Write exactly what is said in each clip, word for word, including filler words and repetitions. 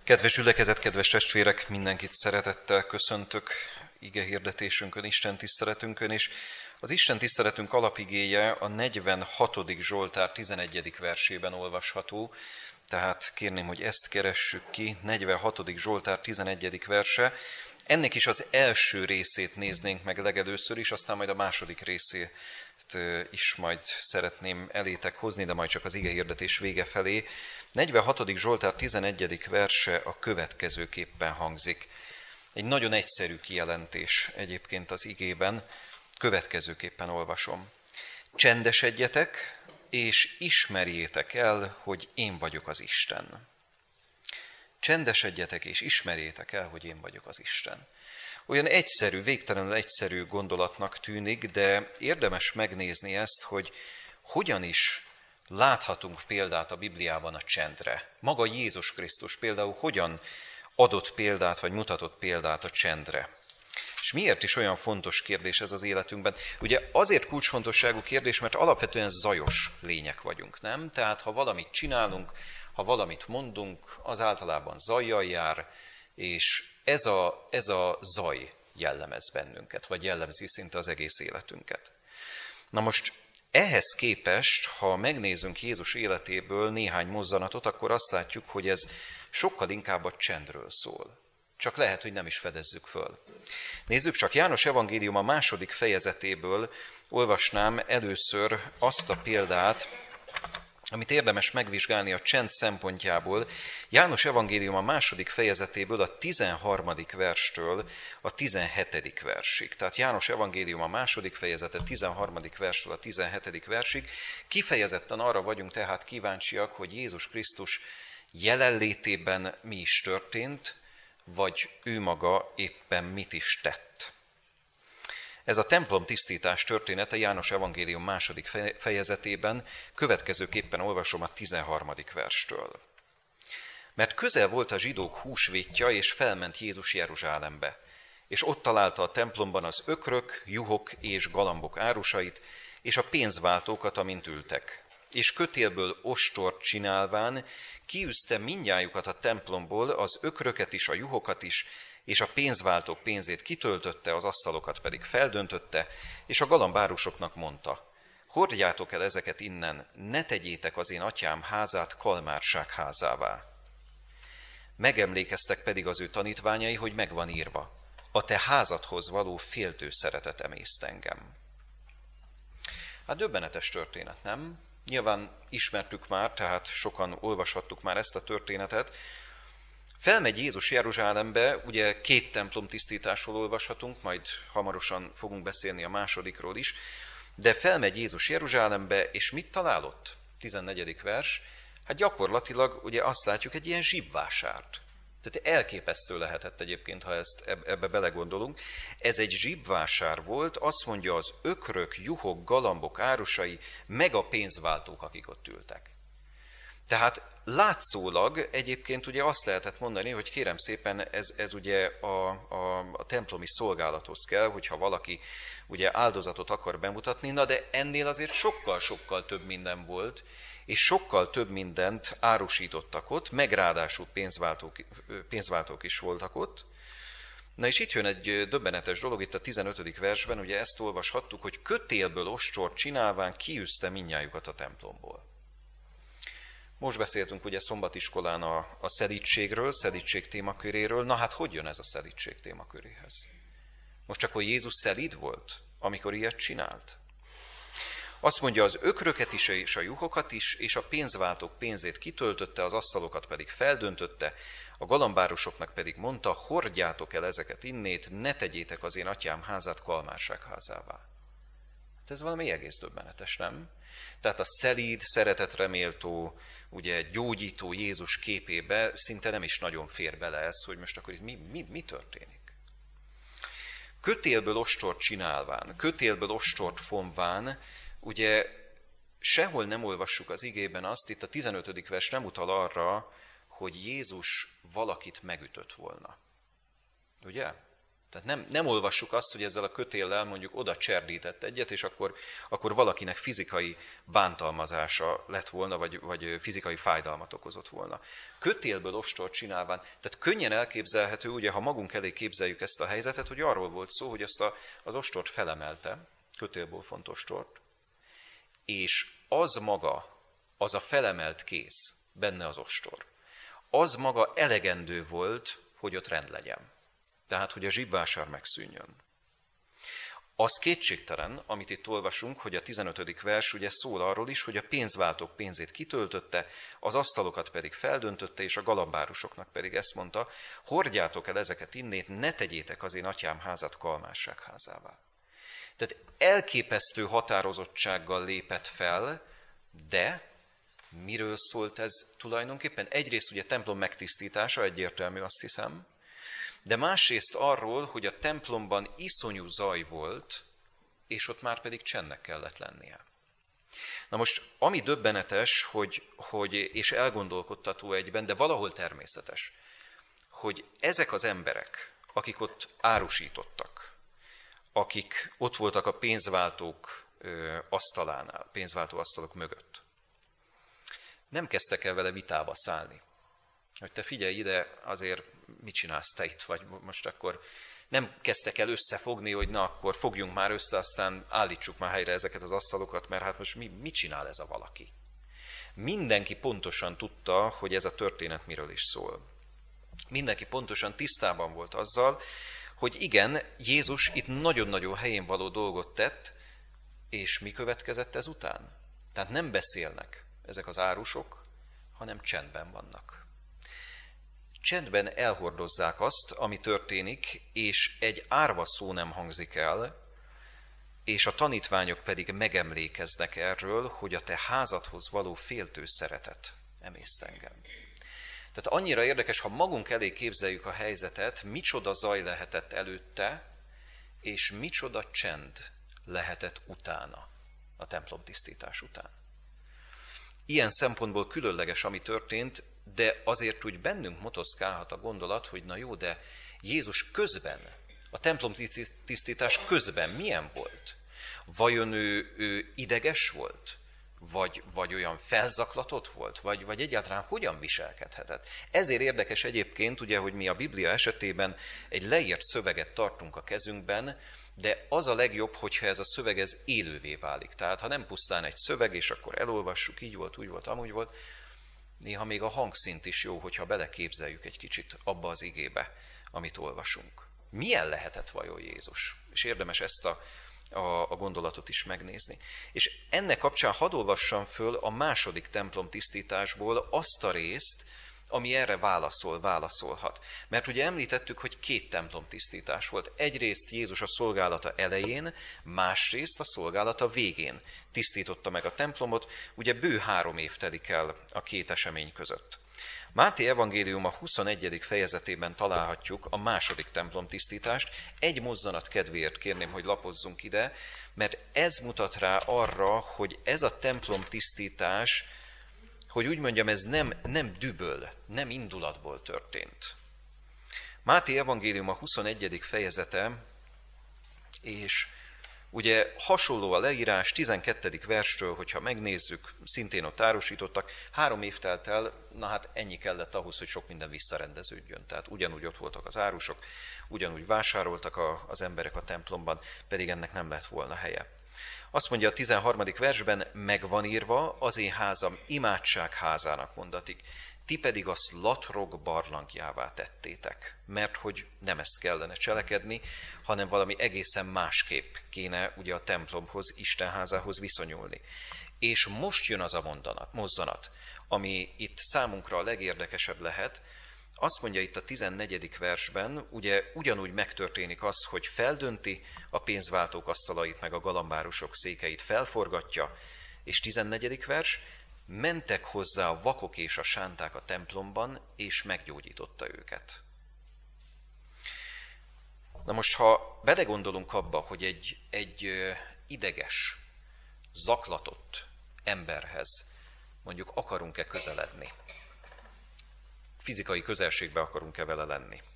Kedves gyülekezet, kedves testvérek, mindenkit szeretettel köszöntök ige hirdetésünkön, Isten tiszteletünkön, és az Isten tiszteletünk alapigéje a negyvenhatodik Zsoltár tizenegyedik versében olvasható, tehát kérném, hogy ezt keressük ki, negyvenhatodik Zsoltár tizenegyedik verse. Ennek is az első részét néznénk meg legelőször is, aztán majd a második részét is majd szeretném elétek hozni, de majd csak az ige hirdetés vége felé. negyvenhatodik Zsoltár tizenegyedik verse a következőképpen hangzik. Egy nagyon egyszerű kijelentés egyébként az igében, következőképpen olvasom. Csendesedjetek, és ismerjétek el, hogy én vagyok az Isten. Csendesedjetek, és ismerjétek el, hogy én vagyok az Isten. Olyan egyszerű, végtelenül egyszerű gondolatnak tűnik, de érdemes megnézni ezt, hogy hogyan is láthatunk példát a Bibliában a csendre. Maga Jézus Krisztus például hogyan adott példát, vagy mutatott példát a csendre. És miért is olyan fontos kérdés ez az életünkben? Ugye azért kulcsfontosságú kérdés, mert alapvetően zajos lények vagyunk, nem? Tehát ha valamit csinálunk, ha valamit mondunk, az általában zajjal jár, és ez a, ez a zaj jellemez bennünket, vagy jellemzi szinte az egész életünket. Na most ehhez képest, ha megnézünk Jézus életéből néhány mozzanatot, akkor azt látjuk, hogy ez sokkal inkább a csendről szól. Csak lehet, hogy nem is fedezzük föl. Nézzük csak, János evangélium a második fejezetéből olvasnám először azt a példát, amit érdemes megvizsgálni a csend szempontjából. János evangélium a második fejezetéből a tizenharmadik verstől a tizenhetedik versig. Tehát János evangélium a második fejezete tizenharmadik verstől a tizenhetedik versig. Kifejezetten arra vagyunk tehát kíváncsiak, hogy Jézus Krisztus jelenlétében mi is történt, vagy ő maga éppen mit is tett. Ez a templom tisztítás története János evangélium második fejezetében, következőképpen olvasom a tizenharmadik verstől. Mert közel volt a zsidók húsvétja, és felment Jézus Jeruzsálembe, és ott találta a templomban az ökrök, juhok és galambok árusait, és a pénzváltókat, amint ültek. És kötélből ostort csinálván kiűzte mindnyájukat a templomból, az ökröket is, a juhokat is, és a pénzváltók pénzét kitöltötte, az asztalokat pedig feldöntötte, és a galambárusoknak mondta, hordjátok el ezeket innen, ne tegyétek az én atyám házát kalmárság házává. Megemlékeztek pedig az ő tanítványai, hogy megvan írva, a te házadhoz való féltő szeretet emészt engem. Hát döbbenetes történet, nem? Nyilván ismertük már, tehát sokan olvashattuk már ezt a történetet. Felmegy Jézus Jeruzsálembe, ugye két templom tisztításról olvashatunk, majd hamarosan fogunk beszélni a másodikról is, de felmegy Jézus Jeruzsálembe, és mit talál ott? tizennegyedik vers. Hát gyakorlatilag ugye azt látjuk, egy ilyen zsibvásárt. Tehát elképesztő lehetett egyébként, ha ezt ebbe belegondolunk. Ez egy zsibvásár volt, azt mondja az ökrök, juhok, galambok árusai, meg a pénzváltók, akik ott ültek. Tehát látszólag egyébként ugye azt lehetett mondani, hogy kérem szépen ez, ez ugye a, a, a templomi szolgálathoz kell, hogyha valaki ugye áldozatot akar bemutatni, na de ennél azért sokkal-sokkal több minden volt, és sokkal több mindent árusítottak ott, meg ráadásul pénzváltók, pénzváltók is voltak ott. Na és itt jön egy döbbenetes dolog, itt a tizenötödik versben, ugye ezt olvashattuk, hogy kötélből ostort csinálván kiűzte mindnyájukat a templomból. Most beszéltünk ugye szombatiskolán a, a szelídségről, szelídség témaköréről. Na hát hogy jön ez a szelídség témaköréhez? Most csak, hogy Jézus szelíd volt, amikor ilyet csinált? Azt mondja, az ökröket is és a juhokat is, és a pénzváltók pénzét kitöltötte, az asztalokat pedig feldöntötte, a galambárosoknak pedig mondta, hordjátok el ezeket innét, ne tegyétek az én atyám házát kalmárság házává. Hát ez valami egész döbbenetes, nem? Tehát a szelíd, szeretetre méltó, ugye gyógyító Jézus képébe szinte nem is nagyon fér bele ez, hogy most akkor itt mi, mi, mi történik. Kötélből ostort csinálván, kötélből ostort fonván, ugye sehol nem olvassuk az igében azt, itt a tizenötödik vers nem utal arra, hogy Jézus valakit megütött volna. Ugye? Tehát nem, nem olvassuk azt, hogy ezzel a kötéllel mondjuk oda cserdített egyet, és akkor, akkor valakinek fizikai bántalmazása lett volna, vagy, vagy fizikai fájdalmat okozott volna. Kötélből ostort csinálván, tehát könnyen elképzelhető, ugye, ha magunk elé képzeljük ezt a helyzetet, hogy arról volt szó, hogy ezt a, az ostort felemelte, kötélből font ostort, és az maga, az a felemelt kéz, benne az ostor, az maga elegendő volt, hogy ott rend legyen. Tehát, hogy a zsibvásár megszűnjön. Az kétségtelen, amit itt olvasunk, hogy a tizenötödik vers ugye szól arról is, hogy a pénzváltók pénzét kitöltötte, az asztalokat pedig feldöntötte, és a galambárusoknak pedig ezt mondta, hordjátok el ezeket innét, ne tegyétek az én atyám házat kalmásság házává. Tehát elképesztő határozottsággal lépett fel, de miről szólt ez tulajdonképpen? Egyrészt ugye templom megtisztítása, egyértelmű, azt hiszem, de másrészt arról, hogy a templomban iszonyú zaj volt, és ott már pedig csendnek kellett lennie. Na most, ami döbbenetes, hogy, hogy, és elgondolkodtató egyben, de valahol természetes, hogy ezek az emberek, akik ott árusítottak, akik ott voltak a pénzváltók asztalánál, pénzváltó asztalok mögött, nem kezdtek el vele vitába szállni. Hogy te figyelj ide, azért mit csinálsz te itt, vagy most akkor nem kezdtek el összefogni, hogy na akkor fogjunk már össze, aztán állítsuk már helyre ezeket az asztalokat, mert hát most mi, mit csinál ez a valaki? Mindenki pontosan tudta, hogy ez a történet miről is szól. Mindenki pontosan tisztában volt azzal, hogy igen, Jézus itt nagyon-nagyon helyén való dolgot tett, és mi következett ezután? Tehát nem beszélnek ezek az árusok, hanem csendben vannak. Csendben elhordozzák azt, ami történik, és egy árva szó nem hangzik el, és a tanítványok pedig megemlékeznek erről, hogy a te házadhoz való féltő szeretet emészt engem. Tehát annyira érdekes, ha magunk elé képzeljük a helyzetet, micsoda zaj lehetett előtte, és micsoda csend lehetett utána, a templomtisztítás után. Ilyen szempontból különleges, ami történt, de azért úgy bennünk motoszkálhat a gondolat, hogy na jó, de Jézus közben, a templomtisztítás közben milyen volt? Vajon ő, ő ideges volt? Vagy, vagy olyan felzaklatott volt? Vagy, vagy egyáltalán hogyan viselkedhetett? Ezért érdekes egyébként, ugye, hogy mi a Biblia esetében egy leírt szöveget tartunk a kezünkben, de az a legjobb, hogyha ez a szöveg ez élővé válik. Tehát ha nem pusztán egy szöveg, és akkor elolvassuk, így volt, úgy volt, amúgy volt, néha még a hangszint is jó, hogyha beleképzeljük egy kicsit abba az igébe, amit olvasunk. Milyen lehetett vajon Jézus? És érdemes ezt a, a, a gondolatot is megnézni. És ennek kapcsán hadd olvassam föl a második templom tisztításból azt a részt, ami erre válaszol, válaszolhat. Mert ugye említettük, hogy két templomtisztítás volt. Egyrészt Jézus a szolgálata elején, másrészt a szolgálata végén tisztította meg a templomot, ugye bő három év telik el a két esemény között. Máté evangéliuma huszonegyedik fejezetében találhatjuk a második templomtisztítást. Egy mozzanat kedvéért kérném, hogy lapozzunk ide, mert ez mutat rá arra, hogy ez a templomtisztítás, hogy úgy mondjam, ez nem, nem düböl, nem indulatból történt. Máté evangéliuma huszonegyedik fejezete, és ugye hasonló a leírás, tizenkettedik verstől, hogyha megnézzük, szintén ott árusítottak, három év telt el, na hát ennyi kellett ahhoz, hogy sok minden visszarendeződjön. Tehát ugyanúgy ott voltak az árusok, ugyanúgy vásároltak a, az emberek a templomban, pedig ennek nem lett volna helye. Azt mondja a tizenharmadik versben, megvan írva, az én házam imádság házának mondatik, ti pedig azt latrog barlangjává tettétek, mert hogy nem ezt kellene cselekedni, hanem valami egészen másképp kéne ugye a templomhoz, Istenházához viszonyulni. És most jön az a mondanat, mozzanat, ami itt számunkra a legérdekesebb lehet. Azt mondja itt a tizennegyedik versben, ugye ugyanúgy megtörténik az, hogy feldönti a pénzváltók asztalait, meg a galambárusok székeit felforgatja, és tizennegyedik vers, mentek hozzá a vakok és a sánták a templomban, és meggyógyította őket. Na most, ha belegondolunk abba, hogy egy, egy ideges, zaklatott emberhez mondjuk akarunk-e közeledni, fizikai közelségbe akarunk-e vele lenni,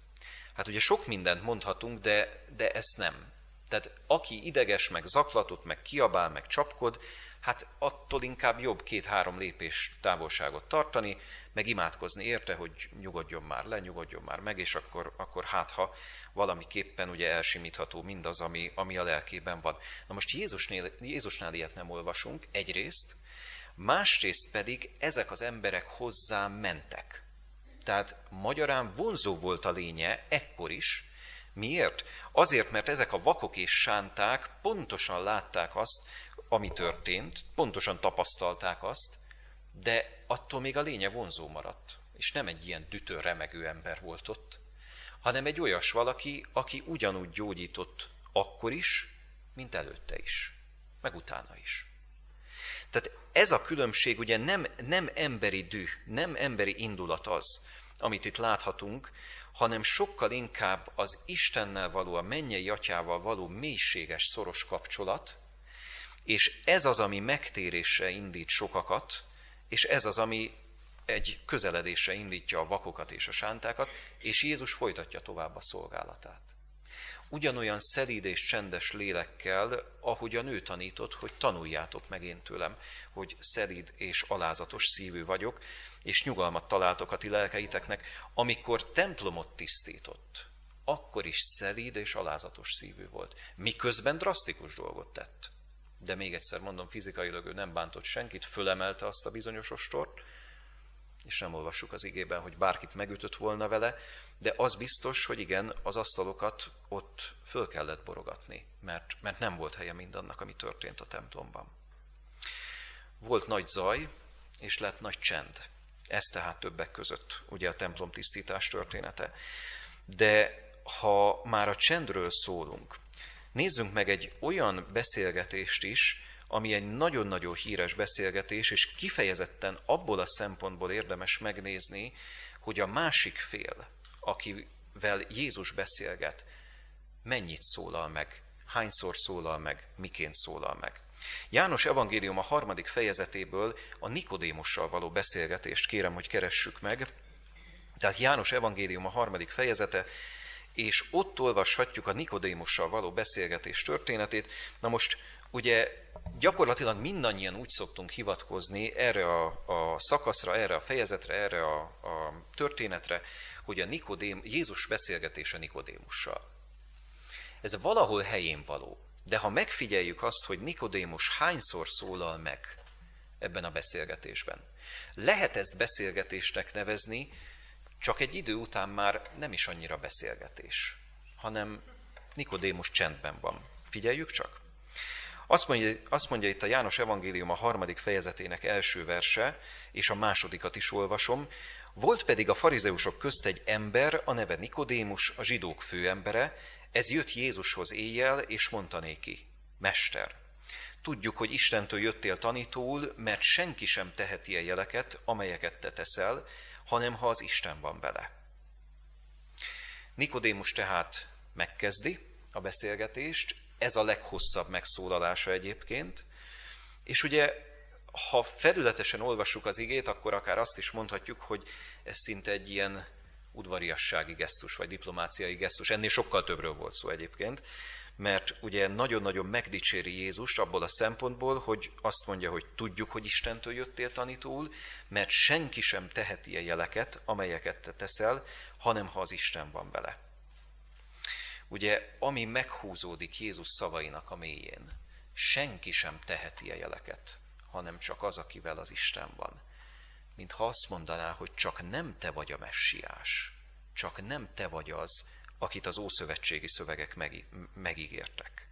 Hát ugye sok mindent mondhatunk, de, de ezt nem. Tehát aki ideges, meg zaklatott, meg kiabál, meg csapkod, hát attól inkább jobb két-három lépés távolságot tartani, meg imádkozni érte, hogy nyugodjon már le, nyugodjon már meg, és akkor, akkor hát ha valamiképpen ugye elsimítható mindaz, ami, ami a lelkében van. Na most Jézusnél, Jézusnál ilyet nem olvasunk, egyrészt, másrészt pedig ezek az emberek hozzám mentek. Tehát magyarán vonzó volt a lénye ekkor is. Miért? Azért, mert ezek a vakok és sánták pontosan látták azt, ami történt, pontosan tapasztalták azt, de attól még a lénye vonzó maradt. És nem egy ilyen dütő, remegő ember volt ott, hanem egy olyas valaki, aki ugyanúgy gyógyított akkor is, mint előtte is, meg utána is. Tehát ez a különbség ugye nem, nem emberi düh, nem emberi indulat az, amit itt láthatunk, hanem sokkal inkább az Istennel való, a mennyei atyával való mélységes, szoros kapcsolat, és ez az, ami megtérésre indít sokakat, és ez az, ami egy közeledésre indítja a vakokat és a sántákat, és Jézus folytatja tovább a szolgálatát. Ugyanolyan szelíd és csendes lélekkel, ahogyan ő tanított, hogy tanuljátok meg én tőlem, hogy szelíd és alázatos szívű vagyok, és nyugalmat találtok a ti lelkeiteknek, amikor templomot tisztított, akkor is szelíd és alázatos szívű volt, miközben drasztikus dolgot tett. De még egyszer mondom, fizikailag ő nem bántott senkit, fölemelte azt a bizonyos ostort, és nem olvassuk az igében, hogy bárkit megütött volna vele, de az biztos, hogy igen, az asztalokat ott föl kellett borogatni, mert, mert nem volt helye mindannak, ami történt a templomban. Volt nagy zaj, és lett nagy csend. Ez tehát többek között ugye a templom tisztítás története. De ha már a csendről szólunk, nézzünk meg egy olyan beszélgetést is, ami egy nagyon-nagyon híres beszélgetés, és kifejezetten abból a szempontból érdemes megnézni, hogy a másik fél, akivel Jézus beszélget, mennyit szólal meg, hányszor szólal meg, miként szólal meg. János evangélium a harmadik fejezetéből a Nikodémussal való beszélgetést kérem, hogy keressük meg. Tehát János evangélium a harmadik fejezete, és ott olvashatjuk a Nikodémussal való beszélgetés történetét. Na most ugye gyakorlatilag mindannyian úgy szoktunk hivatkozni erre a, a szakaszra, erre a fejezetre, erre a, a történetre, hogy a Nikodém, Jézus beszélgetése Nikodémussal. Ez valahol helyén való, de ha megfigyeljük azt, hogy Nikodémus hányszor szólal meg ebben a beszélgetésben, lehet ezt beszélgetésnek nevezni, csak egy idő után már nem is annyira beszélgetés, hanem Nikodémus csendben van. Figyeljük csak! Azt mondja, azt mondja itt a János evangélium a harmadik fejezetének első verse, és a másodikat is olvasom. Volt pedig a farizeusok közt egy ember, a neve Nikodémus, a zsidók főembere, ez jött Jézushoz éjjel, és mondta néki: Mester, tudjuk, hogy Istentől jöttél tanítóul, mert senki sem teheti a jeleket, amelyeket te teszel, hanem ha az Isten van vele. Nikodémus tehát megkezdi a beszélgetést, ez a leghosszabb megszólalása egyébként, és ugye, ha felületesen olvassuk az igét, akkor akár azt is mondhatjuk, hogy ez szinte egy ilyen udvariassági gesztus, vagy diplomáciai gesztus. Ennél sokkal többről volt szó egyébként, mert ugye nagyon-nagyon megdicséri Jézust abból a szempontból, hogy azt mondja, hogy tudjuk, hogy Istentől jöttél tanítóul, mert senki sem teheti a jeleket, amelyeket te teszel, hanem ha az Isten van vele. Ugye, ami meghúzódik Jézus szavainak a mélyén, senki sem teheti a jeleket, hanem csak az, akivel az Isten van. Mintha azt mondaná, hogy csak nem te vagy a messiás, csak nem te vagy az, akit az ószövetségi szövegek megígértek.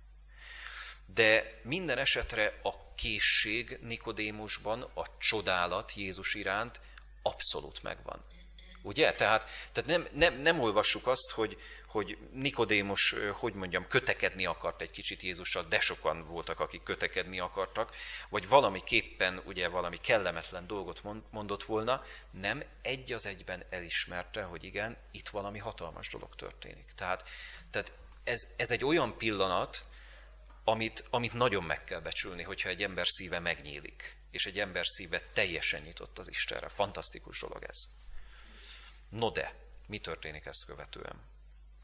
De minden esetre a készség Nikodémusban, a csodálat Jézus iránt abszolút megvan. Ugye? Tehát, tehát nem, nem, nem olvassuk azt, hogy, hogy Nikodémus, hogy mondjam, kötekedni akart egy kicsit Jézussal, de sokan voltak, akik kötekedni akartak, vagy valamiképpen ugye valami kellemetlen dolgot mondott volna, nem, egy az egyben elismerte, hogy igen, itt valami hatalmas dolog történik. Tehát, tehát ez, ez egy olyan pillanat, amit, amit nagyon meg kell becsülni, hogyha egy ember szíve megnyílik, és egy ember szíve teljesen nyitott az Istenre. Fantasztikus dolog ez. No de, mi történik ezt követően?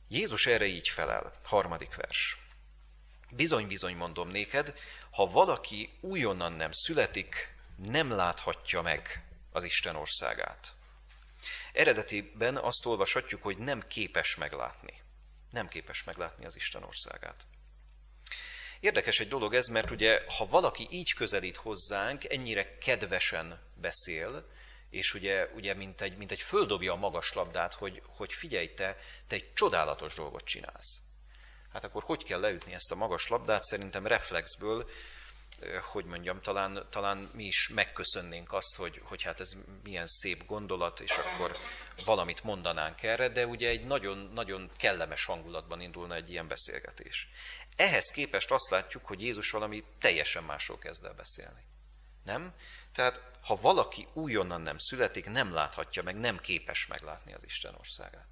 Jézus erre így felel, harmadik vers. Bizony-bizony mondom néked, ha valaki újonnan nem születik, nem láthatja meg az Isten országát. Eredetiben azt olvashatjuk, hogy nem képes meglátni. Nem képes meglátni az Isten országát. Érdekes egy dolog ez, mert ugye, ha valaki így közelít hozzánk, ennyire kedvesen beszél, és ugye, ugye mint, egy, mint egy földobja a magas labdát, hogy, hogy figyelj te, te egy csodálatos dolgot csinálsz. Hát akkor hogy kell leütni ezt a magas labdát? Szerintem reflexből, hogy mondjam, talán, talán mi is megköszönnénk azt, hogy, hogy hát ez milyen szép gondolat, és akkor valamit mondanánk erre, de ugye egy nagyon, nagyon kellemes hangulatban indulna egy ilyen beszélgetés. Ehhez képest azt látjuk, hogy Jézus valami teljesen másról kezd el beszélni. Nem? Tehát, ha valaki újonnan nem születik, nem láthatja meg, nem képes meglátni az Isten országát.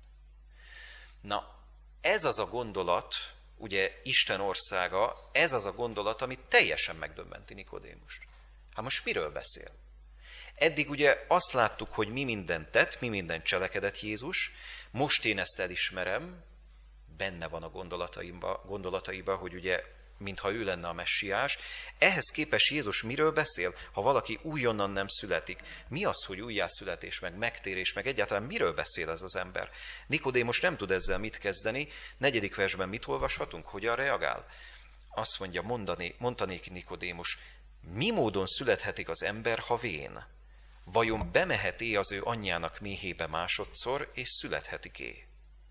Na, ez az a gondolat, ugye Isten országa, ez az a gondolat, ami teljesen megdöbbenti Nikodémust. Hát most miről beszél? Eddig ugye azt láttuk, hogy mi mindent tett, mi mindent cselekedett Jézus, most én ezt elismerem, benne van a gondolataiba, gondolataiba, hogy ugye mintha ő lenne a messiás. Ehhez képest Jézus miről beszél, ha valaki újonnan nem születik? Mi az, hogy újjászületés, meg megtérés, meg egyáltalán miről beszél ez az ember? Nikodémus nem tud ezzel mit kezdeni. Negyedik versben mit olvashatunk? Hogyan reagál? Azt mondja, mondani, mondanék Nikodémus, mi módon születhetik az ember, ha vén? Vajon bemehet-é az ő anyjának méhébe másodszor, és születhetik-é?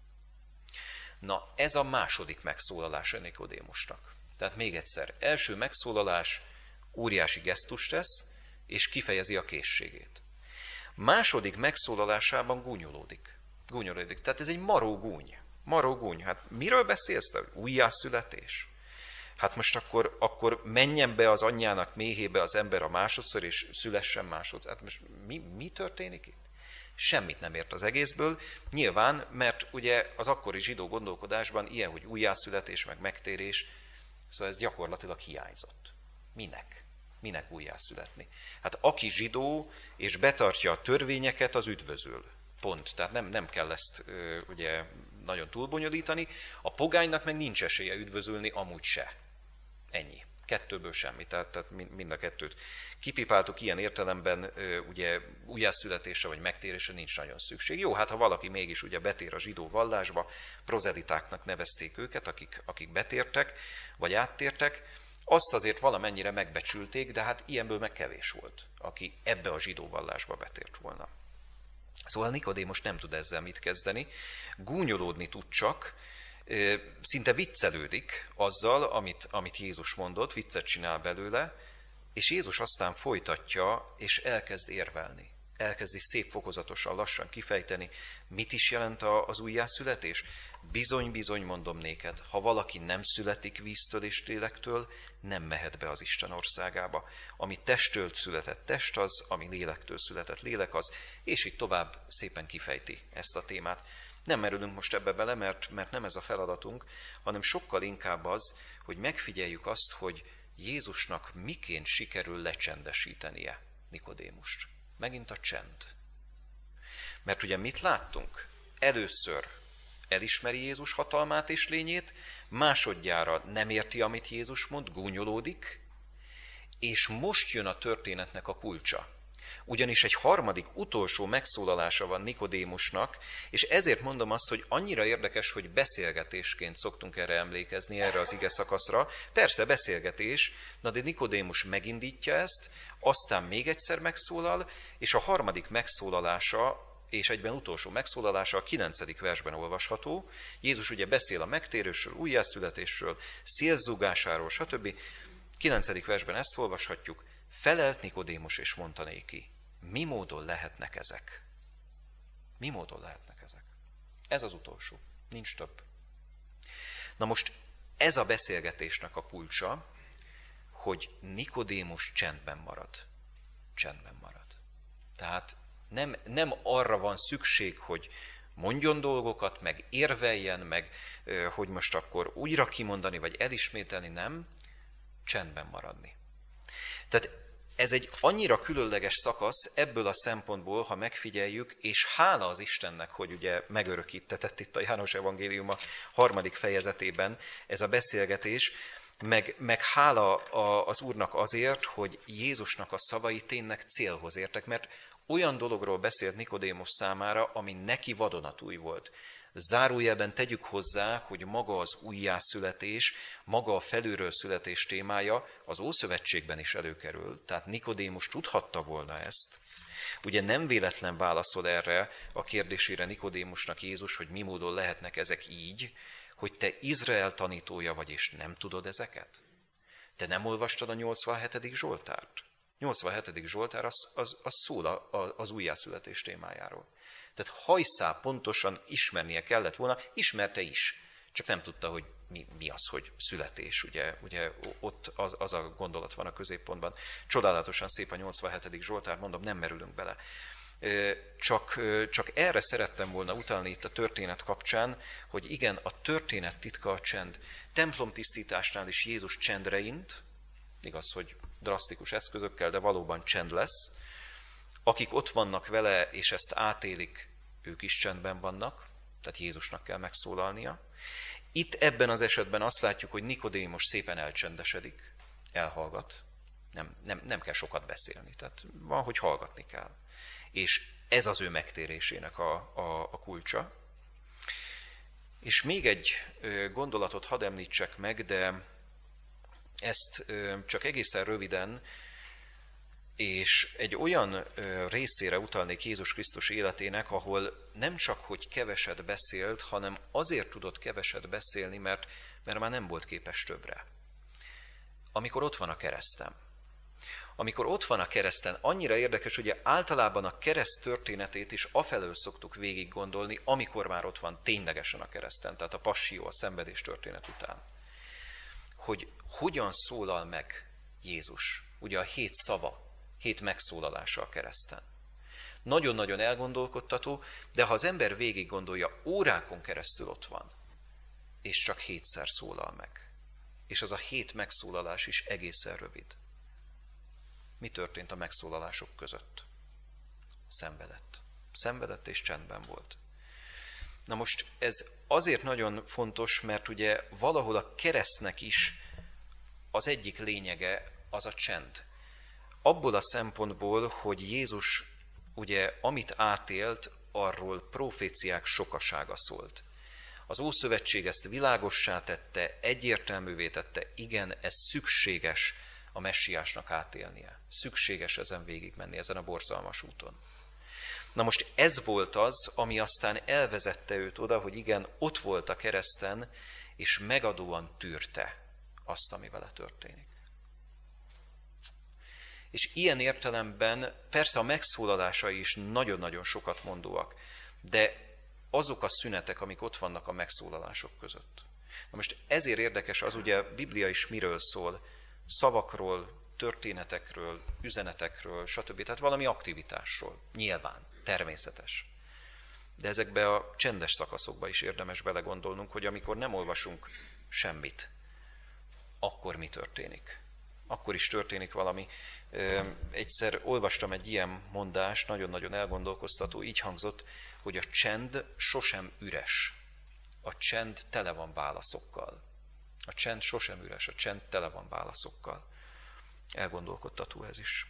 Na, ez a második megszólalása Nikodémusnak. Tehát még egyszer, első megszólalás óriási gesztust tesz, és kifejezi a készségét. Második megszólalásában gúnyolódik. Gúnyolódik. Tehát ez egy maró gúny. Maró gúny. Hát miről beszélsz te? Újjászületés? Hát most akkor, akkor menjen be az anyjának méhébe az ember a másodszor, és szülessen másodszor. Hát most mi, mi történik itt? Semmit nem ért az egészből, nyilván, mert ugye az akkori zsidó gondolkodásban ilyen, hogy újjászületés, meg megtérés, szóval ez gyakorlatilag hiányzott. Minek? Minek újjászületni? Hát aki zsidó és betartja a törvényeket, az üdvözül. Pont. Tehát nem, nem kell ezt ö, ugye nagyon túlbonyolítani. A pogánynak meg nincs esélye üdvözülni, amúgy se. Ennyi. Kettőből semmi, tehát, tehát mind a kettőt kipipáltuk, ilyen értelemben ugye újjászületésre vagy megtérésre nincs nagyon szükség. Jó, hát ha valaki mégis ugye betér a zsidó vallásba, prozelitáknak nevezték őket, akik, akik betértek, vagy áttértek, azt azért valamennyire megbecsülték, de hát ilyenből meg kevés volt, aki ebbe a zsidó vallásba betért volna. Szóval Nikodémus nem tud ezzel mit kezdeni, gúnyolódni tud csak, szinte viccelődik azzal, amit, amit Jézus mondott, viccet csinál belőle, és Jézus aztán folytatja, és elkezd érvelni. Elkezdi szép fokozatosan, lassan kifejteni, mit is jelent az újjászületés. Bizony, bizony mondom néked, ha valaki nem születik víztől és lélektől, nem mehet be az Isten országába. Ami testtől született test az, ami lélektől született lélek az, és így tovább szépen kifejti ezt a témát. Nem merülünk most ebbe bele, mert, mert nem ez a feladatunk, hanem sokkal inkább az, hogy megfigyeljük azt, hogy Jézusnak miként sikerül lecsendesítenie Nikodémust. Megint a csend. Mert ugye mit láttunk? Először elismeri Jézus hatalmát és lényét, másodjára nem érti, amit Jézus mond, gúnyolódik, és most jön a történetnek a kulcsa. Ugyanis egy harmadik, utolsó megszólalása van Nikodémusnak, és ezért mondom azt, hogy annyira érdekes, hogy beszélgetésként szoktunk erre emlékezni, erre az ige szakaszra. Persze beszélgetés, na de Nikodémus megindítja ezt, aztán még egyszer megszólal, és a harmadik megszólalása, és egyben utolsó megszólalása a kilencedik versben olvasható. Jézus ugye beszél a megtérésről, újjászületésről, szélzúgásáról, stb. kilencedik versben ezt olvashatjuk. Felelt Nikodémus és mondta néki, mi módon lehetnek ezek? Mi módon lehetnek ezek? Ez az utolsó, nincs több. Na most ez a beszélgetésnek a kulcsa, hogy Nikodémus csendben marad. Csendben marad. Tehát nem, nem arra van szükség, hogy mondjon dolgokat, meg érveljen, meg hogy most akkor újra kimondani, vagy elismételni, nem, csendben maradni. Tehát ez egy annyira különleges szakasz ebből a szempontból, ha megfigyeljük, és hála az Istennek, hogy ugye megörökítetett itt a János Evangélium a harmadik fejezetében ez a beszélgetés, meg, meg hála az Úrnak azért, hogy Jézusnak a szavai tényleg célhoz értek, mert olyan dologról beszélt Nikodémus számára, ami neki vadonatúj volt. Zárójelben tegyük hozzá, hogy maga az újjászületés, maga a felülről születés témája az Ószövetségben is előkerül, tehát Nikodémus tudhatta volna ezt. Ugye nem véletlen válaszol erre a kérdésére Nikodémusnak Jézus, hogy mi módon lehetnek ezek így, hogy te Izrael tanítója vagy, és nem tudod ezeket? Te nem olvastad a nyolcvanhetedik Zsoltárt? nyolcvanhetedik Zsoltár az, az, az szól a, a, az újjászületés témájáról. Tehát hajszál pontosan ismernie kellett volna, ismerte is, csak nem tudta, hogy mi, mi az, hogy születés. Ugye, ugye ott az, az a gondolat van a középpontban. Csodálatosan szép a nyolcvanhetedik Zsoltár, mondom, nem merülünk bele. Csak, csak erre szerettem volna utalni itt a történet kapcsán, hogy igen, a történet titka a csend. Templomtisztításnál is Jézus csendre int, igaz, hogy drasztikus eszközökkel, de valóban csend lesz. Akik ott vannak vele, és ezt átélik, ők is csendben vannak, tehát Jézusnak kell megszólalnia. Itt ebben az esetben azt látjuk, hogy Nikodémus szépen elcsendesedik, elhallgat. Nem, nem, nem kell sokat beszélni, tehát van, hogy hallgatni kell. És ez az ő megtérésének a, a, a kulcsa. És még egy gondolatot hadd említsek meg, de ezt csak egészen röviden, és egy olyan részére utalnék Jézus Krisztus életének, ahol nem csak, hogy keveset beszélt, hanem azért tudott keveset beszélni, mert, mert már nem volt képes többre. Amikor ott van a kereszten. Amikor ott van a kereszten, annyira érdekes, hogy általában a kereszt történetét is afelől szoktuk végig gondolni, amikor már ott van ténylegesen a kereszten, tehát a passió, a szenvedés történet után. Hogy hogyan szólal meg Jézus, ugye a hét szava, hét megszólalása a kereszten. Nagyon-nagyon elgondolkodtató, de ha az ember végig gondolja, órákon keresztül ott van, és csak hétszer szólal meg. És az a hét megszólalás is egészen rövid. Mi történt a megszólalások között? Szenvedett. Szenvedett és csendben volt. Na most ez azért nagyon fontos, mert ugye valahol a keresztnek is az egyik lényege az a csend. Abból a szempontból, hogy Jézus ugye amit átélt, arról proféciák sokasága szólt. Az Ószövetség ezt világossá tette, egyértelművé tette, igen, ez szükséges a messiásnak átélnie. Szükséges ezen végigmenni, ezen a borzalmas úton. Na most ez volt az, ami aztán elvezette őt oda, hogy igen, ott volt a kereszten, és megadóan tűrte azt, ami vele történik. És ilyen értelemben persze a megszólalásai is nagyon-nagyon sokat mondóak, de azok a szünetek, amik ott vannak a megszólalások között. Na most ezért érdekes az, ugye a Biblia is miről szól, szavakról, történetekről, üzenetekről, stb. Tehát valami aktivitásról. Nyilván, természetes. De ezekbe a csendes szakaszokba is érdemes belegondolnunk, hogy amikor nem olvasunk semmit, akkor mi történik? Akkor is történik valami. Egyszer olvastam egy ilyen mondást, nagyon-nagyon elgondolkoztató, így hangzott, hogy a csend sosem üres. A csend tele van válaszokkal. A csend sosem üres, a csend tele van válaszokkal. Elgondolkodtató ez is.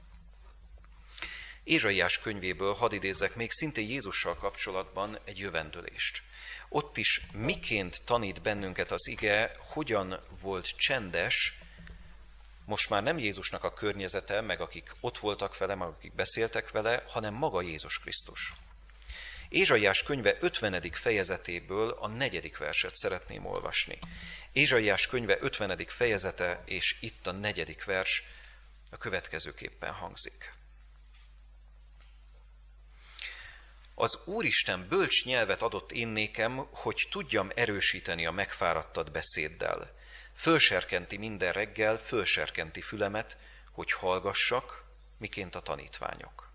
Ézsaiás könyvéből hadd idézzek még szintén Jézussal kapcsolatban egy jövendőlést. Ott is miként tanít bennünket az ige, hogyan volt csendes, most már nem Jézusnak a környezete, meg akik ott voltak vele, meg akik beszéltek vele, hanem maga Jézus Krisztus. Ézsaiás könyve ötvenedik fejezetéből a negyedik verset szeretném olvasni. Ézsaiás könyve ötvenedik fejezete, és itt a negyedik vers a következőképpen hangzik. Az Úristen bölcs nyelvet adott én nékem, hogy tudjam erősíteni a megfáradtat beszéddel. Fölserkenti minden reggel, fölserkenti fülemet, hogy hallgassak, miként a tanítványok.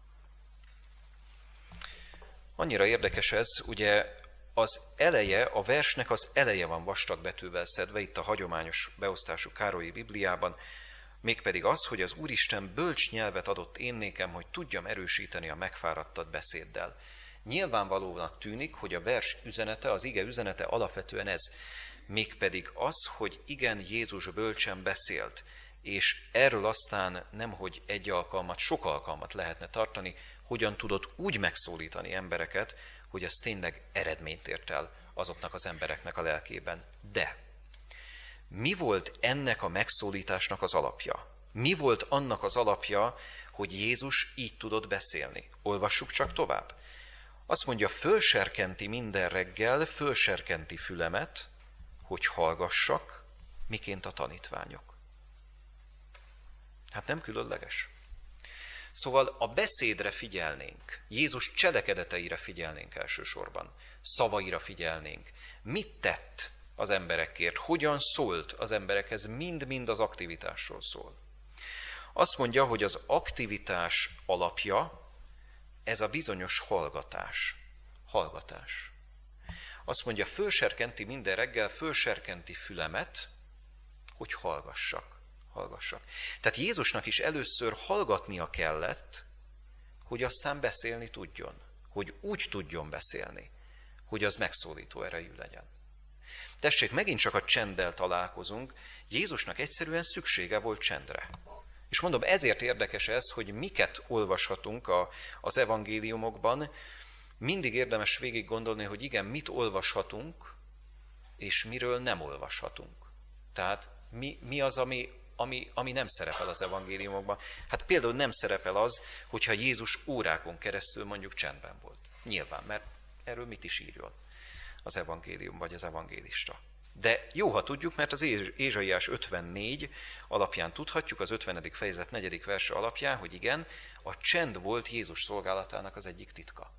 Annyira érdekes ez, ugye az eleje, a versnek az eleje van vastag betűvel szedve, itt a hagyományos beosztású Károlyi Bibliában, Mégpedig az, hogy az Úristen bölcs nyelvet adott én nékem, hogy tudjam erősíteni a megfáradtat beszéddel. Nyilvánvalónak tűnik, hogy a vers üzenete, az ige üzenete alapvetően ez. Mégpedig az, hogy igen, Jézus bölcsen beszélt, és erről aztán nemhogy egy alkalmat, sok alkalmat lehetne tartani, hogyan tudott úgy megszólítani embereket, hogy ez tényleg eredményt ért el azoknak az embereknek a lelkében. De mi volt ennek a megszólításnak az alapja? Mi volt annak az alapja, hogy Jézus így tudott beszélni? Olvassuk csak tovább. Azt mondja, fölserkenti minden reggel, fölserkenti fülemet, hogy hallgassak, miként a tanítványok. Hát nem különleges. Szóval a beszédre figyelnénk, Jézus cselekedeteire figyelnénk elsősorban, szavaira figyelnénk. Mit tett az emberekért, hogyan szólt az emberekhez, mind-mind az aktivitásról szól. Azt mondja, hogy az aktivitás alapja, ez a bizonyos hallgatás. Hallgatás. Azt mondja, fölserkenti minden reggel, fölserkenti fülemet, hogy hallgassak. Hallgassak. Tehát Jézusnak is először hallgatnia kellett, hogy aztán beszélni tudjon. Hogy úgy tudjon beszélni, hogy az megszólító erejű legyen. Tessék, megint csak a csenddel találkozunk, Jézusnak egyszerűen szüksége volt csendre. És mondom, ezért érdekes ez, hogy miket olvashatunk a, az evangéliumokban. Mindig érdemes végig gondolni, hogy igen, mit olvashatunk, és miről nem olvashatunk. Tehát mi, mi az, ami, ami, ami nem szerepel az evangéliumokban. Hát például nem szerepel az, hogyha Jézus órákon keresztül mondjuk csendben volt. Nyilván, mert erről mit is írjon az evangélium vagy az evangélista. De jó, ha tudjuk, mert az Ézsaiás ötvennégy alapján tudhatjuk, az ötvenedik fejezet negyedik verse alapján, hogy igen, a csend volt Jézus szolgálatának az egyik titka.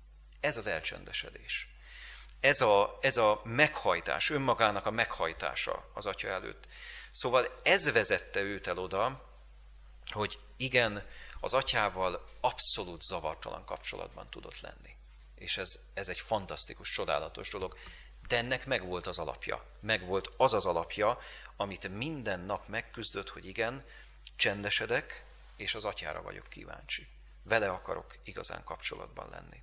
Ez az elcsendesedés. Ez a, ez a meghajtás, önmagának a meghajtása az Atya előtt. Szóval ez vezette őt el oda, hogy igen, az Atyával abszolút zavartalan kapcsolatban tudott lenni. És ez, ez egy fantasztikus, csodálatos dolog. De ennek megvolt az alapja. Megvolt az az alapja, amit minden nap megküzdött, hogy igen, csendesedek, és az Atyára vagyok kíváncsi. Vele akarok igazán kapcsolatban lenni.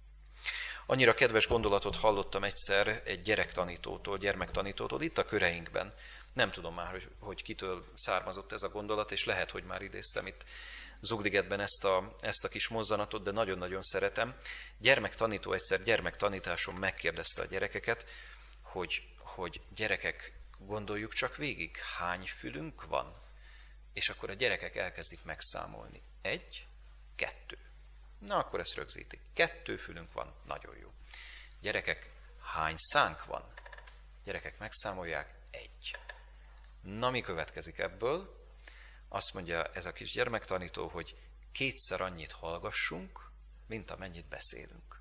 Annyira kedves gondolatot hallottam egyszer egy gyerektanítótól, gyermektanítótól itt a köreinkben. Nem tudom már, hogy, hogy kitől származott ez a gondolat, és lehet, hogy már idéztem itt Zugligetben ezt a, ezt a kis mozzanatot, de nagyon-nagyon szeretem. Gyermektanító egyszer gyermektanításon megkérdezte a gyerekeket, hogy, hogy gyerekek, gondoljuk csak végig, hány fülünk van? És akkor a gyerekek elkezdik megszámolni. Egy, kettő. Na, akkor ezt rögzítik. Kettő fülünk van, nagyon jó. Gyerekek, hány szánk van? Gyerekek megszámolják, egy. Na, mi következik ebből? Azt mondja ez a kis gyermektanító, hogy kétszer annyit hallgassunk, mint amennyit beszélünk.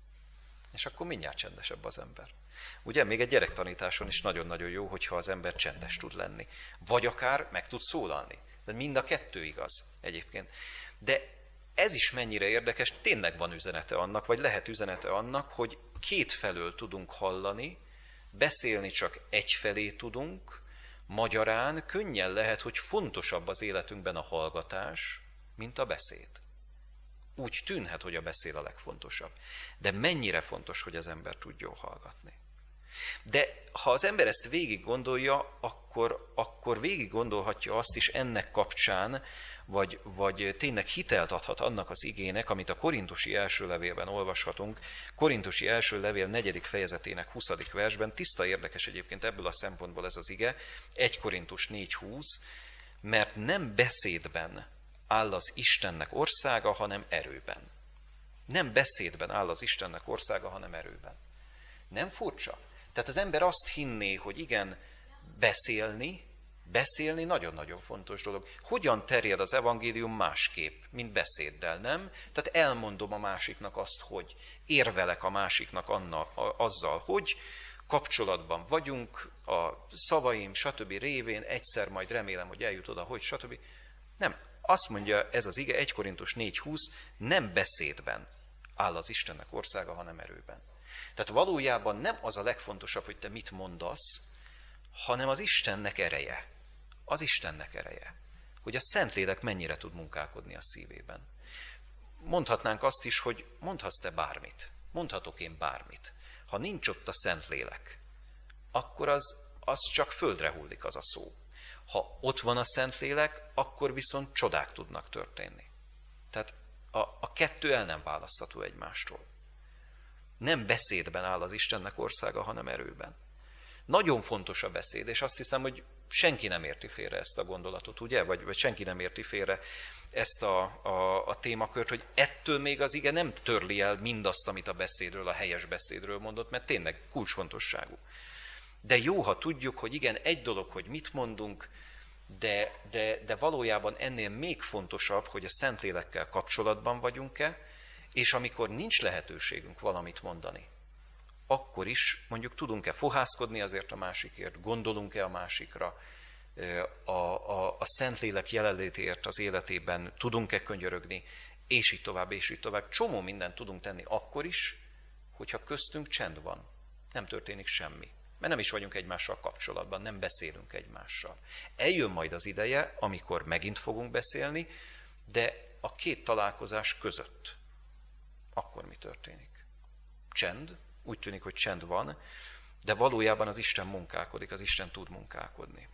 És akkor mindjárt csendesebb az ember. Ugye, még egy gyerektanításon is nagyon-nagyon jó, hogyha az ember csendes tud lenni. Vagy akár meg tud szólalni. De mind a kettő igaz egyébként. De ez is mennyire érdekes, tényleg van üzenete annak, vagy lehet üzenete annak, hogy kétfelől tudunk hallani, beszélni csak egyfelé tudunk, magyarán könnyen lehet, hogy fontosabb az életünkben a hallgatás, mint a beszéd. Úgy tűnhet, hogy a beszéd a legfontosabb. De mennyire fontos, hogy az ember tudjon hallgatni. De ha az ember ezt végig gondolja, akkor, akkor végig gondolhatja azt is ennek kapcsán, vagy, vagy tényleg hitelt adhat annak az igének, amit a Korintusi első levélben olvashatunk. Korintusi első levél negyedik fejezetének huszadik versben, tiszta érdekes egyébként ebből a szempontból ez az ige, egy Korintus négy húsz, mert nem beszédben áll az Istennek országa, hanem erőben. Nem beszédben áll az Istennek országa, hanem erőben. Nem furcsa? Tehát az ember azt hinné, hogy igen, beszélni, beszélni nagyon-nagyon fontos dolog. Hogyan terjed az evangélium másképp, mint beszéddel, nem? Tehát elmondom a másiknak azt, hogy érvelek a másiknak anna, azzal, hogy kapcsolatban vagyunk, a szavaim, stb. Révén, egyszer majd remélem, hogy eljut oda, hogy stb. Nem. Azt mondja ez az ige, egy Korintus négy húsz, nem beszédben áll az Istennek országa, hanem erőben. Tehát valójában nem az a legfontosabb, hogy te mit mondasz, hanem az Istennek ereje. Az Istennek ereje. hogy a Szentlélek mennyire tud munkálkodni a szívében. Mondhatnánk azt is, hogy mondhatsz te bármit. Mondhatok én bármit. Ha nincs ott a Szentlélek, akkor az, az csak földre hullik az a szó. Ha ott van a Szentlélek, akkor viszont csodák tudnak történni. Tehát a, a kettő el nem választható egymástól. Nem beszédben áll az Istennek országa, hanem erőben. Nagyon fontos a beszéd, és azt hiszem, hogy senki nem érti félre ezt a gondolatot, ugye? Vagy, vagy senki nem érti félre ezt a, a, a témakört, hogy ettől még az ige nem törli el mindazt, amit a beszédről, a helyes beszédről mondott, mert tényleg kulcsfontosságú. De jó, ha tudjuk, hogy igen, egy dolog, hogy mit mondunk, de, de, de valójában ennél még fontosabb, hogy a Szentlélekkel kapcsolatban vagyunk-e, és amikor nincs lehetőségünk valamit mondani, akkor is mondjuk tudunk-e fohászkodni azért a másikért, gondolunk-e a másikra, a, a, a Szentlélek jelenlétéért az életében tudunk-e könyörögni, és így tovább, és így tovább. Csomó mindent tudunk tenni akkor is, hogyha köztünk csend van. Nem történik semmi. Mert nem is vagyunk egymással kapcsolatban, nem beszélünk egymással. Eljön majd az ideje, amikor megint fogunk beszélni, de a két találkozás között. Akkor mi történik? Csend, úgy tűnik, hogy csend van, de valójában az Isten munkálkodik, az Isten tud munkálkodni.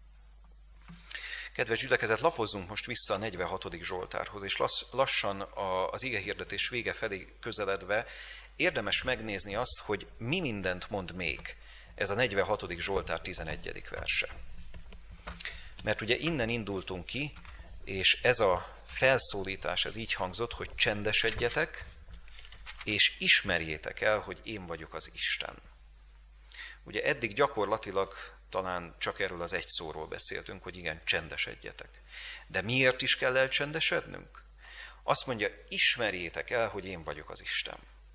Kedves gyülekezet, lapozzunk most vissza a negyvenhatodik Zsoltárhoz, és lassan az igehirdetés vége felé közeledve érdemes megnézni azt, hogy mi mindent mond még ez a negyvenhatodik Zsoltár tizenegyedik verse. Mert ugye innen indultunk ki, és ez a felszólítás, ez így hangzott, hogy csendesedjetek, és ismerjétek el, hogy én vagyok az Isten. Ugye eddig gyakorlatilag talán csak erről az egy szóról beszéltünk, hogy igen, csendesedjetek. De miért is kell elcsendesednünk? Azt mondja, ismerjétek el, hogy én vagyok az Isten.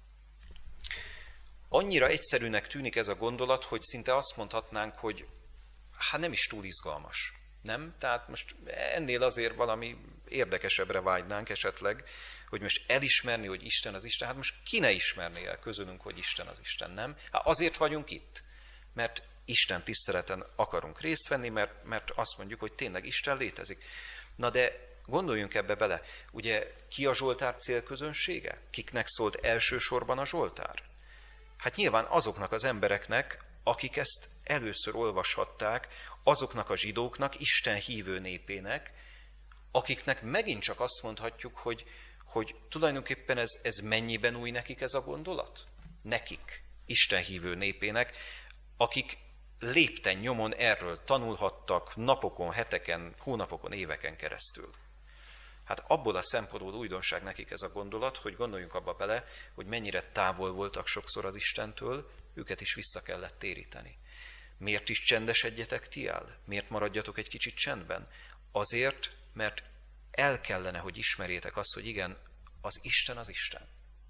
Annyira egyszerűnek tűnik ez a gondolat, hogy szinte azt mondhatnánk, hogy hát nem is túl izgalmas. Nem? Tehát most ennél azért valami érdekesebbre vágynánk esetleg, hogy most elismerni, hogy Isten az Isten. Hát most ki ne ismerné el közülünk, hogy Isten az Isten, nem? Hát azért vagyunk itt, mert Isten tiszteleten akarunk részt venni, mert, mert azt mondjuk, hogy tényleg Isten létezik. Na de gondoljunk ebbe bele, ugye ki a Zsoltár célközönsége? Kiknek szólt elsősorban a Zsoltár? Hát nyilván azoknak az embereknek, akik ezt először olvashatták, azoknak a zsidóknak, Isten hívő népének, akiknek megint csak azt mondhatjuk, hogy, hogy tulajdonképpen ez, ez mennyiben új nekik ez a gondolat? Nekik, Isten hívő népének, akik lépten nyomon erről tanulhattak napokon, heteken, hónapokon, éveken keresztül. Hát abból a szempontból újdonság nekik ez a gondolat, hogy gondoljunk abba bele, hogy mennyire távol voltak sokszor az Istentől, őket is vissza kellett téríteni. Miért is csendesedjetek ti el? Miért maradjatok egy kicsit csendben? Azért, mert el kellene, hogy ismerjétek azt, hogy igen, az Isten az Isten.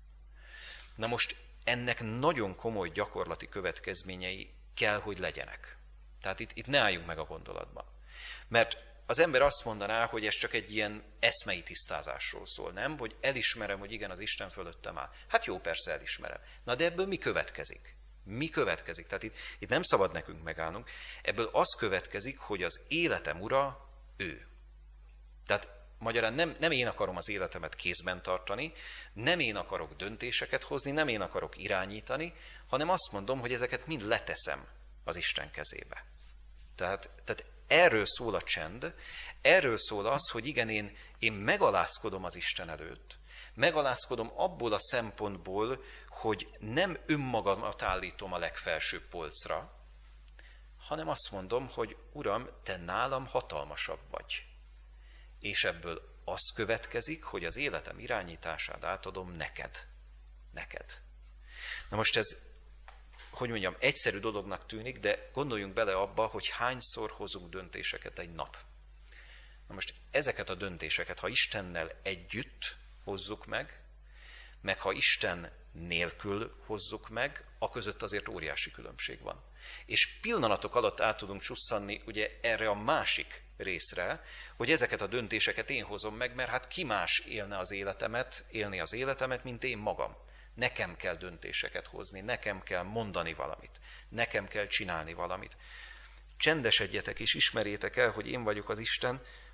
Na most ennek nagyon komoly gyakorlati következményei kell, hogy legyenek. Tehát itt, itt ne álljunk meg a gondolatban. Mert az ember azt mondaná, hogy ez csak egy ilyen eszmei tisztázásról szól, nem? Hogy elismerem, hogy igen, az Isten fölöttem áll. Hát jó, persze elismerem. Na de ebből mi következik? Mi következik? Tehát itt, itt nem szabad nekünk megállnunk. Ebből az következik, hogy az életem ura ő. Tehát magyarán nem, nem én akarom az életemet kézben tartani, nem én akarok döntéseket hozni, nem én akarok irányítani, hanem azt mondom, hogy ezeket mind leteszem az Isten kezébe. Tehát, tehát erről szól a csend, erről szól az, hogy igen, én, én megalázkodom az Isten előtt. Megalázkodom abból a szempontból, hogy nem önmagamat állítom a legfelsőbb polcra, hanem azt mondom, hogy Uram, te nálam hatalmasabb vagy. És ebből az következik, hogy az életem irányítását átadom neked. Neked. Na most ez, hogy mondjam, egyszerű dolognak tűnik, de gondoljunk bele abba, hogy hányszor hozunk döntéseket egy nap. Na most ezeket a döntéseket, ha Istennel együtt hozzuk meg, meg ha Isten nélkül hozzuk meg, a között azért óriási különbség van. És pillanatok alatt át tudunk csusszanni ugye erre a másik részre, hogy ezeket a döntéseket én hozom meg, mert hát ki más élne az életemet, élni az életemet, mint én magam. Nekem kell döntéseket hozni, nekem kell mondani valamit, nekem kell csinálni valamit. Csendesedjetek és ismerjétek el, hogy én vagyok az Isten,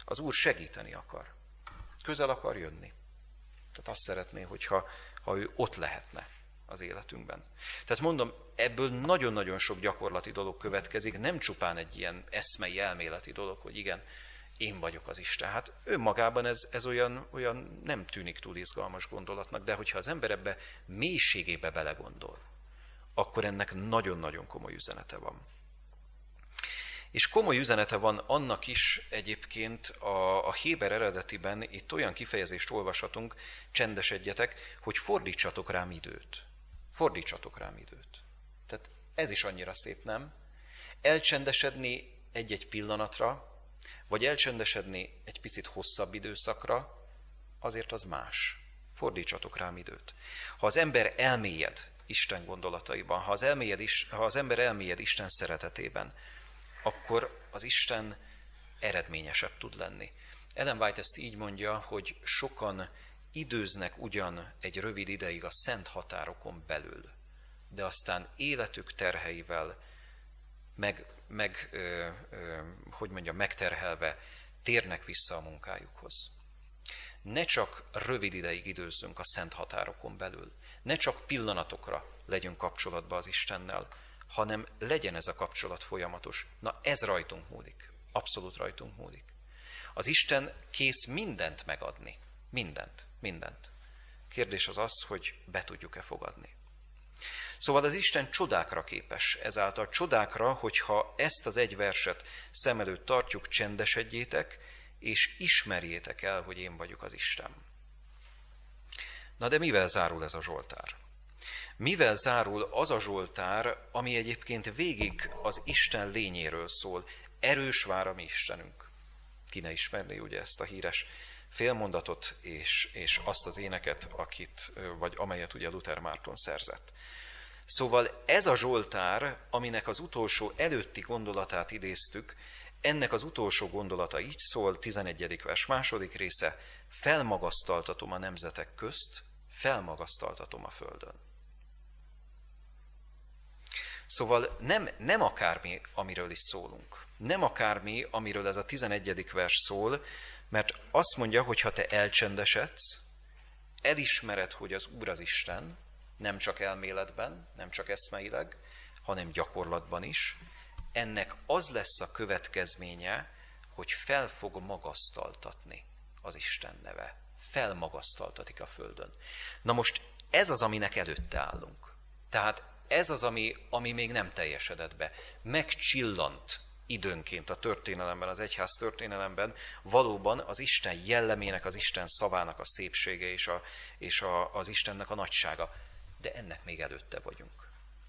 Az Úr segíteni akar. Közel akar jönni. Tehát azt szeretné, hogyha ha ő ott lehetne az életünkben. Tehát mondom, ebből nagyon-nagyon sok gyakorlati dolog következik, nem csupán egy ilyen eszmei, elméleti dolog, hogy igen, én vagyok az Isten. Hát önmagában ez, ez olyan, olyan nem tűnik túl izgalmas gondolatnak, de hogyha az ember ebbe mélységébe belegondol, akkor ennek nagyon-nagyon komoly üzenete van. És komoly üzenete van annak is egyébként a, a héber eredetiben, itt olyan kifejezést olvashatunk, csendesedjetek, hogy fordítsatok rám időt. Fordítsatok rám időt. Tehát ez is annyira szép, nem? Elcsendesedni egy-egy pillanatra, vagy elcsendesedni egy picit hosszabb időszakra, azért az más. Fordítsatok rám időt. Ha az ember elmélyed Isten gondolataiban, ha az, elmélyed is, ha az ember elmélyed Isten szeretetében, akkor az Isten eredményesebb tud lenni. Ellen White ezt így mondja, hogy sokan időznek ugyan egy rövid ideig a szent határokon belül, de aztán életük terheivel, meg, meg ö, ö, hogy mondjam, megterhelve térnek vissza a munkájukhoz. Ne csak rövid ideig időzzünk a szent határokon belül, ne csak pillanatokra legyünk kapcsolatban az Istennel, hanem legyen ez a kapcsolat folyamatos. Na ez rajtunk múlik. Abszolút rajtunk múlik. Az Isten kész mindent megadni. Mindent. Mindent. Kérdés az az, hogy be tudjuk-e fogadni. Szóval az Isten csodákra képes. Ezáltal csodákra, hogyha ezt az egy verset szem előtt tartjuk, csendesedjétek, és ismerjétek el, hogy én vagyok az Isten. Na de mivel zárul ez a Zsoltár? Mivel zárul az a Zsoltár, ami egyébként végig az Isten lényéről szól? Erős vár a mi Istenünk. Ki ne ismerné ugye ezt a híres félmondatot és, és azt az éneket, akit, vagy amelyet ugye Luther Márton szerzett. Szóval ez a Zsoltár, aminek az utolsó előtti gondolatát idéztük, ennek az utolsó gondolata így szól, tizenegyedik vers második része, felmagasztaltatom a nemzetek közt, felmagasztaltatom a földön. Szóval nem, nem akármi, amiről is szólunk. Nem akármi, amiről ez a tizenegyedik vers szól, mert azt mondja, hogy ha te elcsendesedsz, elismered, hogy az Úr az Isten, nem csak elméletben, nem csak eszmeileg, hanem gyakorlatban is, ennek az lesz a következménye, hogy fel fog magasztaltatni az Isten neve. Felmagasztaltatik a földön. Na most ez az, aminek előtte állunk. Tehát ez az, ami, ami még nem teljesedett be. Megcsillant időnként a történelemben, az egyház történelemben valóban az Isten jellemének, az Isten szavának a szépsége és, a, és a, az Istennek a nagysága. De ennek még előtte vagyunk.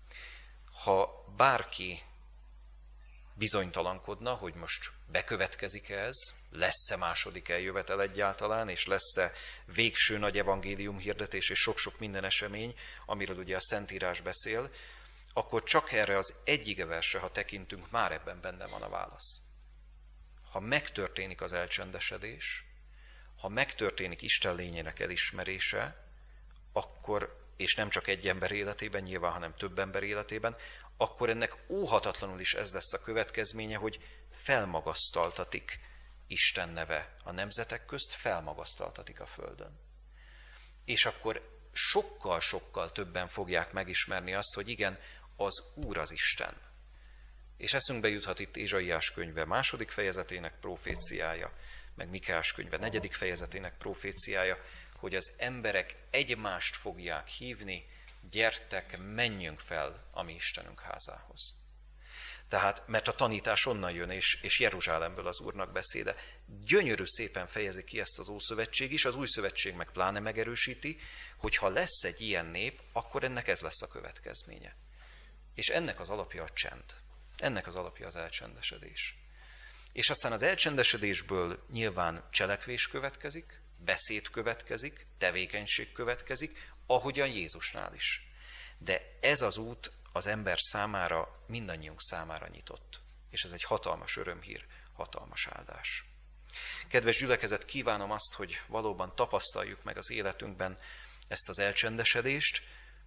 Ha bárki bizonytalankodna, hogy most bekövetkezik-e ez, lesz-e második eljövetel egyáltalán, és lesz-e végső nagy evangélium hirdetés és sok-sok minden esemény, amiről ugye a Szentírás beszél, akkor csak erre az egyik versre, ha tekintünk, már ebben benne van a válasz. Ha megtörténik az elcsendesedés, ha megtörténik Isten lényének elismerése, akkor, és nem csak egy ember életében nyilván, hanem több ember életében, akkor ennek óhatatlanul is ez lesz a következménye, hogy felmagasztaltatik Isten neve a nemzetek közt, felmagasztaltatik a földön. És akkor sokkal-sokkal többen fogják megismerni azt, hogy igen, az Úr az Isten. És eszünkbe juthat itt Ézsaiás könyve második fejezetének proféciája, meg Mikeás könyve negyedik fejezetének proféciája, hogy az emberek egymást fogják hívni, gyertek, menjünk fel a mi Istenünk házához. Tehát, mert a tanítás onnan jön, és, és Jeruzsálemből az Úrnak beszéde. Gyönyörű szépen fejezi ki ezt az Ószövetség is, az Új Szövetség meg pláne megerősíti, hogy ha lesz egy ilyen nép, akkor ennek ez lesz a következménye. És ennek az alapja a csend. Ennek az alapja az elcsendesedés. És aztán az elcsendesedésből nyilván cselekvés következik, beszéd következik, tevékenység következik, ahogyan Jézusnál is. De ez az út az ember számára, mindannyiunk számára nyitott. És ez egy hatalmas örömhír, hatalmas áldás. Kedves gyülekezet, kívánom azt, hogy valóban tapasztaljuk meg az életünkben ezt az elcsendesedést,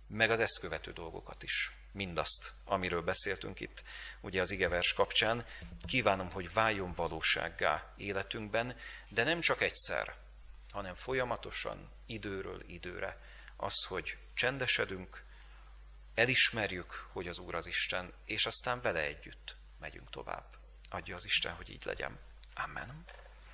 meg az ezt követő dolgokat is. Mindazt, amiről beszéltünk itt, ugye az igevers kapcsán, kívánom, hogy váljon valósággá életünkben, de nem csak egyszer, hanem folyamatosan, időről időre. Az, hogy csendesedünk, elismerjük, hogy az Úr az Isten, és aztán vele együtt megyünk tovább. Adja az Isten, hogy így legyen. Amen.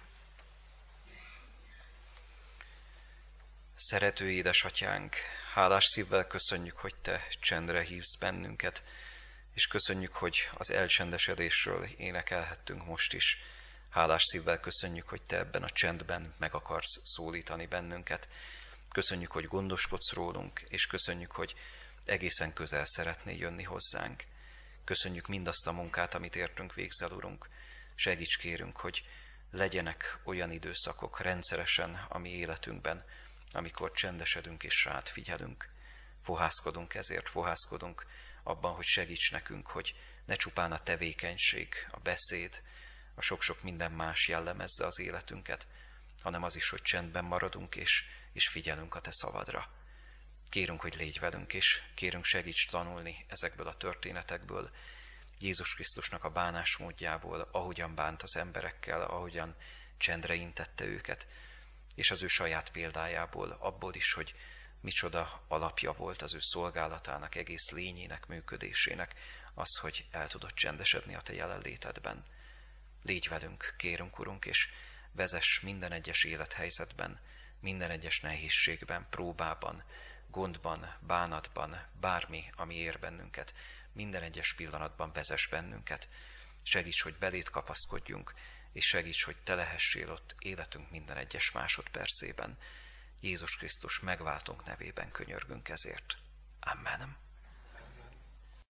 Szerető édesatyánk, hálás szívvel köszönjük, hogy te csendre hívsz bennünket, és köszönjük, hogy az elcsendesedésről énekelhettünk most is. Hálás szívvel köszönjük, hogy te ebben a csendben meg akarsz szólítani bennünket. Köszönjük, hogy gondoskodsz rólunk, és köszönjük, hogy egészen közel szeretnél jönni hozzánk. Köszönjük mindazt a munkát, amit értünk végzel, Urunk. Segíts kérünk, hogy legyenek olyan időszakok rendszeresen a mi életünkben, amikor csendesedünk és rád figyelünk. Fohászkodunk ezért, fohászkodunk abban, hogy segíts nekünk, hogy ne csupán a tevékenység, a beszéd, a sok-sok minden más jellemezze az életünket, hanem az is, hogy csendben maradunk és, és figyelünk a te szavadra. Kérünk, hogy légy velünk, és kérünk, segíts tanulni ezekből a történetekből, Jézus Krisztusnak a bánásmódjából, ahogyan bánt az emberekkel, ahogyan csendre intette őket, és az ő saját példájából, abból is, hogy micsoda alapja volt az ő szolgálatának, egész lényének, működésének, az, hogy el tudott csendesedni a te jelenlétedben. Légy velünk, kérünk, Urunk, és vezess minden egyes élethelyzetben, minden egyes nehézségben, próbában, gondban, bánatban, bármi, ami ér bennünket, minden egyes pillanatban vezess bennünket. Segíts, hogy belét kapaszkodjunk, és segíts, hogy te lehessél ott életünk minden egyes másodpercében. Jézus Krisztus megváltunk nevében könyörgünk ezért. Amen.